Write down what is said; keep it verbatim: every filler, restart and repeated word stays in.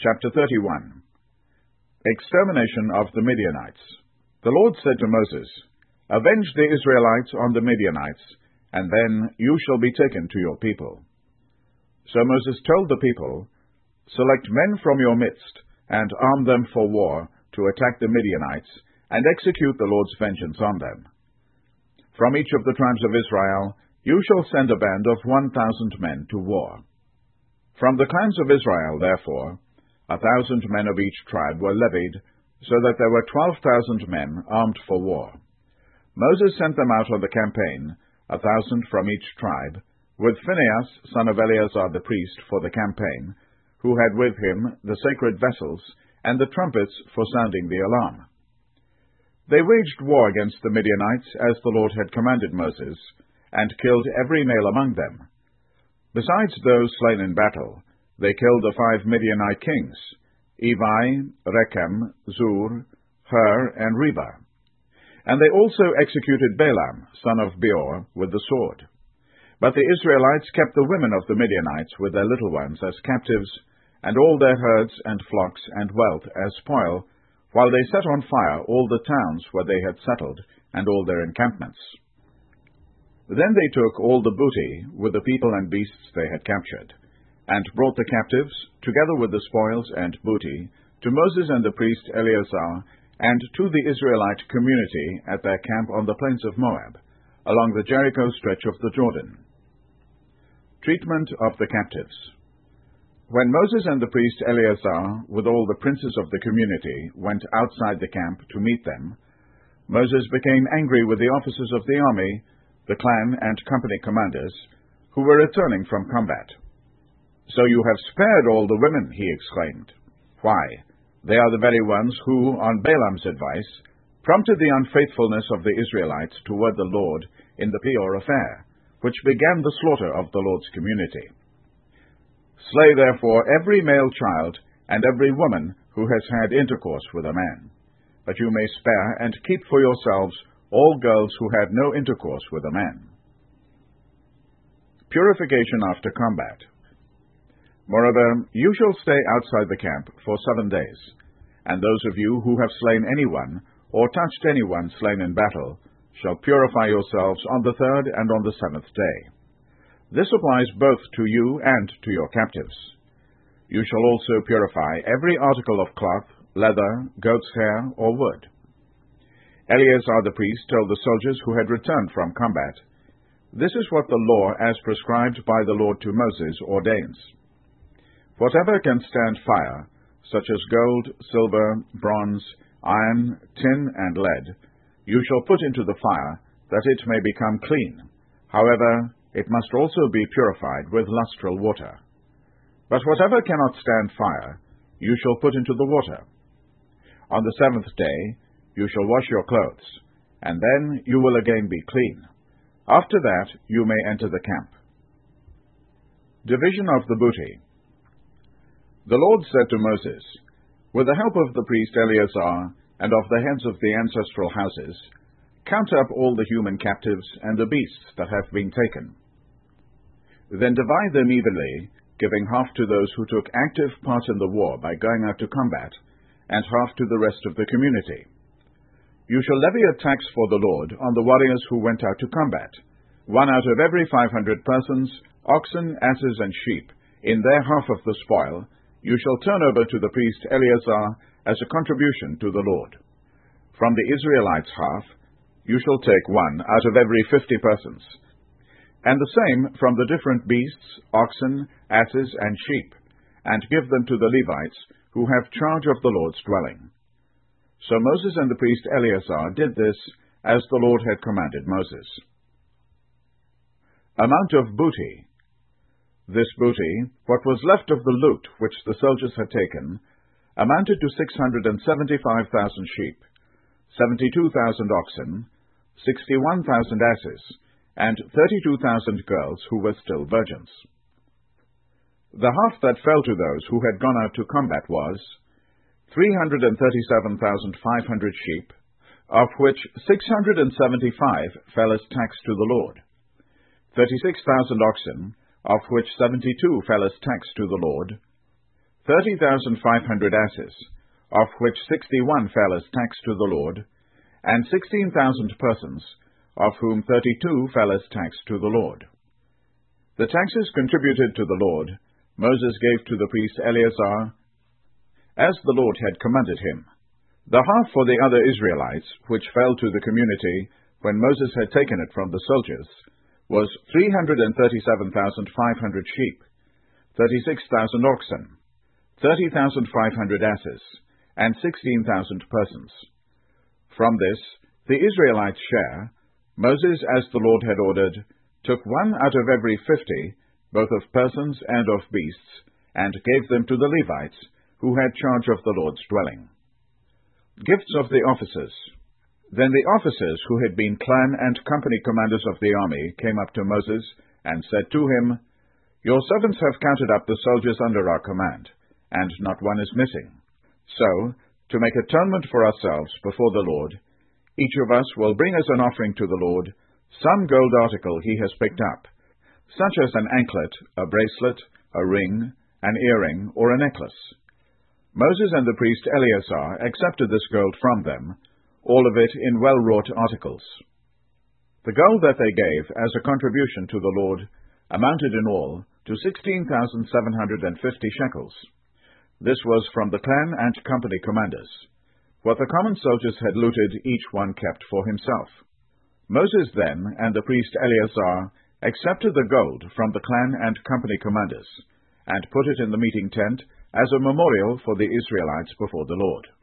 Chapter thirty-one. Extermination of the Midianites. The Lord said to Moses, Avenge the Israelites on the Midianites, and then you shall be taken to your people. So Moses told the people, Select men from your midst, and arm them for war to attack the Midianites, and execute the Lord's vengeance on them. From each of the tribes of Israel you shall send a band of one thousand men to war. From the clans of Israel, therefore, a thousand men of each tribe were levied, so that there were twelve thousand men armed for war. Moses sent them out on the campaign, a thousand from each tribe, with Phinehas, son of Eleazar the priest, for the campaign, who had with him the sacred vessels and the trumpets for sounding the alarm. They waged war against the Midianites, as the Lord had commanded Moses, and killed every male among them. Besides those slain in battle, they killed the five Midianite kings, Evi, Rechem, Zur, Hur, and Reba. And they also executed Balaam, son of Beor, with the sword. But the Israelites kept the women of the Midianites with their little ones as captives, and all their herds and flocks and wealth as spoil, while they set on fire all the towns where they had settled, and all their encampments. Then they took all the booty, with the people and beasts they had captured, and brought the captives, together with the spoils and booty, to Moses and the priest Eleazar, and to the Israelite community at their camp on the plains of Moab, along the Jericho stretch of the Jordan. Treatment of the captives. When Moses and the priest Eleazar, with all the princes of the community, went outside the camp to meet them, Moses became angry with the officers of the army, the clan and company commanders, who were returning from combat. So you have spared all the women, he exclaimed. Why, they are the very ones who, on Balaam's advice, prompted the unfaithfulness of the Israelites toward the Lord in the Peor affair, which began the slaughter of the Lord's community. Slay therefore every male child and every woman who has had intercourse with a man, but you may spare and keep for yourselves all girls who had no intercourse with a man. Purification after combat. Moreover, you shall stay outside the camp for seven days, and those of you who have slain anyone, or touched anyone slain in battle, shall purify yourselves on the third and on the seventh day. This applies both to you and to your captives. You shall also purify every article of cloth, leather, goat's hair, or wood. Eleazar the priest told the soldiers who had returned from combat, This is what the law as prescribed by the Lord to Moses ordains. Whatever can stand fire, such as gold, silver, bronze, iron, tin, and lead, you shall put into the fire, that it may become clean. However, it must also be purified with lustral water. But whatever cannot stand fire, you shall put into the water. On the seventh day you shall wash your clothes, and then you will again be clean. After that you may enter the camp. Division of the booty. The Lord said to Moses, With the help of the priest Eleazar, and of the heads of the ancestral houses, count up all the human captives and the beasts that have been taken. Then divide them evenly, giving half to those who took active part in the war by going out to combat, and half to the rest of the community. You shall levy a tax for the Lord on the warriors who went out to combat, one out of every five hundred persons, oxen, asses, and sheep, in their half of the spoil, you shall turn over to the priest Eleazar as a contribution to the Lord. From the Israelites' half, you shall take one out of every fifty persons, and the same from the different beasts, oxen, asses, and sheep, and give them to the Levites, who have charge of the Lord's dwelling. So Moses and the priest Eleazar did this, as the Lord had commanded Moses. Amount of booty. This booty, what was left of the loot which the soldiers had taken, amounted to six hundred and seventy-five thousand sheep, seventy-two thousand oxen, sixty-one thousand asses, and thirty-two thousand girls who were still virgins. The half that fell to those who had gone out to combat was three hundred and thirty-seven thousand five hundred sheep, of which six hundred and seventy-five fell as tax to the Lord, thirty-six thousand oxen, of which seventy-two fell as tax to the Lord, thirty thousand five hundred asses, of which sixty-one fell as tax to the Lord, and sixteen thousand persons, of whom thirty-two fell as tax to the Lord. The taxes contributed to the Lord, Moses gave to the priest Eleazar, as the Lord had commanded him. The half for the other Israelites, which fell to the community when Moses had taken it from the soldiers, was three hundred thirty-seven thousand five hundred sheep, thirty-six thousand oxen, thirty thousand five hundred asses, and sixteen thousand persons. From this, the Israelites' share, Moses, as the Lord had ordered, took one out of every fifty, both of persons and of beasts, and gave them to the Levites, who had charge of the Lord's dwelling. Gifts of the officers. Then the officers who had been clan and company commanders of the army came up to Moses, and said to him, Your servants have counted up the soldiers under our command, and not one is missing. So, to make atonement for ourselves before the Lord, each of us will bring as an offering to the Lord some gold article he has picked up, such as an anklet, a bracelet, a ring, an earring, or a necklace. Moses and the priest Eleazar accepted this gold from them, all of it in well-wrought articles. The gold that they gave as a contribution to the Lord amounted in all to sixteen thousand seven hundred fifty shekels. This was from the clan and company commanders. What the common soldiers had looted, each one kept for himself. Moses then and the priest Eleazar accepted the gold from the clan and company commanders, and put it in the meeting tent as a memorial for the Israelites before the Lord.